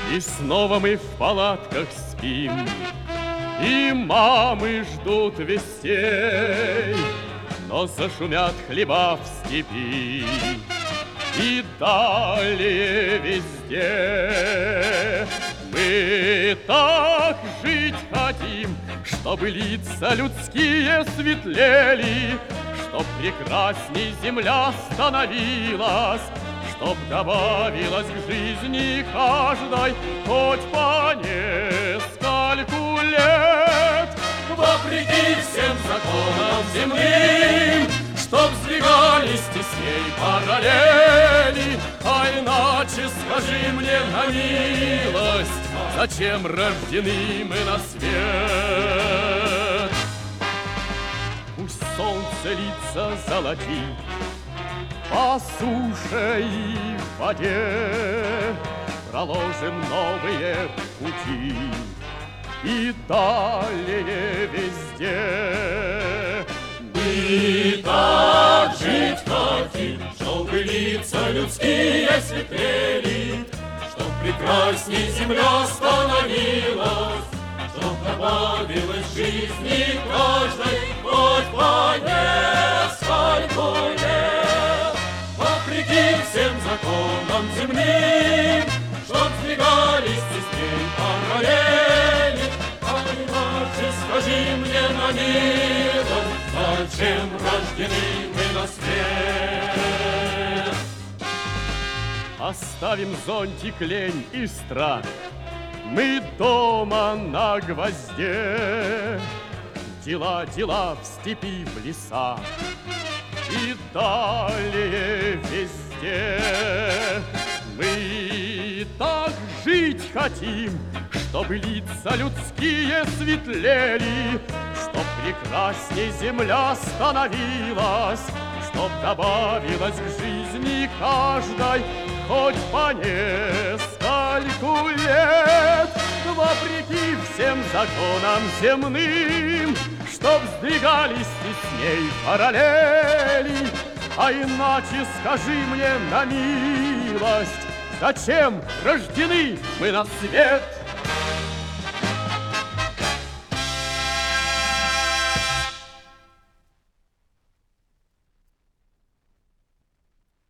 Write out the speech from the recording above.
И снова мы в палатках спим, и мамы ждут вестей, но зашумят хлеба в степи и далее везде. Мы так жить хотим, чтобы лица людские светлели, чтоб прекрасней земля становилась, чтоб добавилось к жизни каждой хоть по нескольку лет. Вопреки всем законам земным, чтоб сдвигались тесней параллели, а иначе скажи мне на милость, зачем рождены мы на свет? Пусть солнце лица золотит по суше и в воде, проложим новые пути и далее везде. Мы так жить хотим, чтобы лица людские светлели, чтоб прекрасней земля становилась, чтоб добавилось в жизни каждой хоть по нескольку лет. Вопреки всем законам земным, чтоб сдвигались тесней параллели, а иначе скажи мне на милость, зачем рождены мы на свет? Оставим зонтик, лень и страх, мы дома на гвозде. Дела, дела в степи, в лесах и далее везде. Мы так жить хотим, чтобы лица людские светлели, чтоб прекрасней земля становилась, чтоб добавилось к жизни каждой хоть по нескольку лет. Вопреки всем законам земным, чтоб сдвигались тесней параллели, а иначе скажи мне на милость, зачем рождены мы на свет?